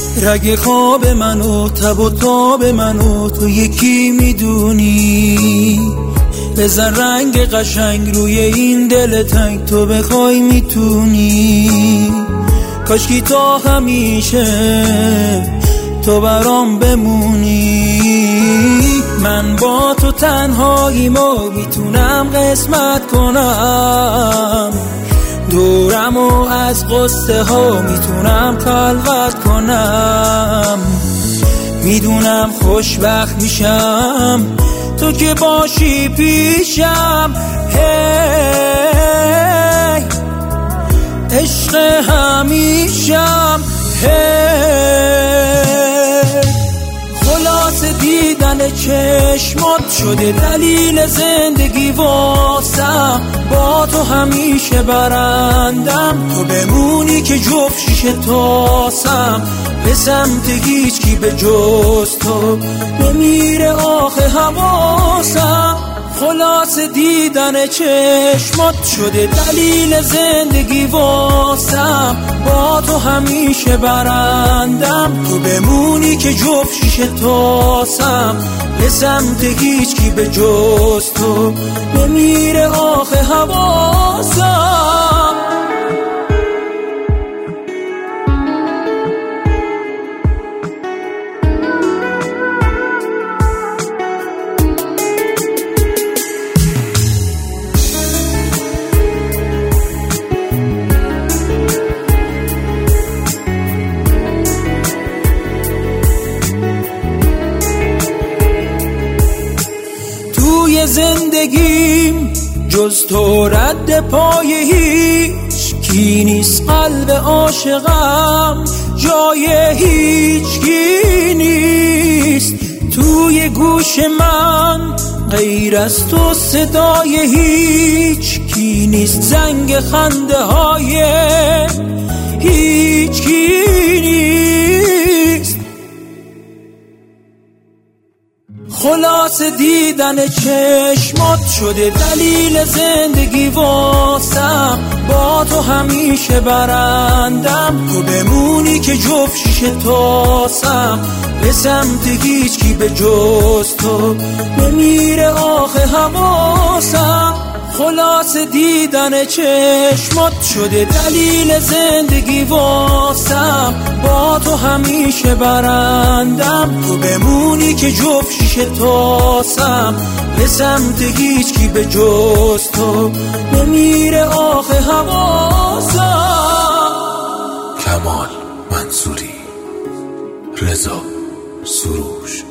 رگ خواب منو تب و تاب منو تو یکی میدونی. بزن رنگ قشنگ روی این دل تنگ تو بخوای میتونی. کاشکی تا همیشه تو برام بمونی. من با تو تنهاییمو میتونم قسمت کنم. دورمو از قصه ها میتونم خلوت کنم. میدونم خوشبخت میشم تو که باشی پیشم. هی عشق همیشم. خلاص دیدن چشمات شده دلیل زندگی واسم. با تو همیشه برندم تو بمونی که جفت شیشه تاسم. به سمت هیچ کی به جز تو نمیره آخه حواسم. خلاص دیدن چشمات شده دلیل زندگی واسم. با تو همیشه برندم تو بمونی که جفت شیشه تاسم. به سمت هیچ کی به جز تو نمیره آخه حواسم. زندگیم جز تو رد پای هیچ کی نیست. قلب عاشقم جای هیچ کی نیست. توی گوش من غیر از تو صدای هیچ کی نیست. زنگ خنده های هیچ کی نیست. خلاص دیدن چشمات شده دلیل زندگی واسم. با تو همیشه برندم تو بمونی که جفت شیشه تاسم. به سمت هیچ کی به جز تو نمیره آخه حواسم. خلاص دیدن چشمات شده دلیل زندگی واسم. با تو همیشه برندم تو بمونی که جفت شیشه تاسم. به سمت هیچ کی به جز تو نمیره آخه حواسم. کمال منصوری، رضا سروش.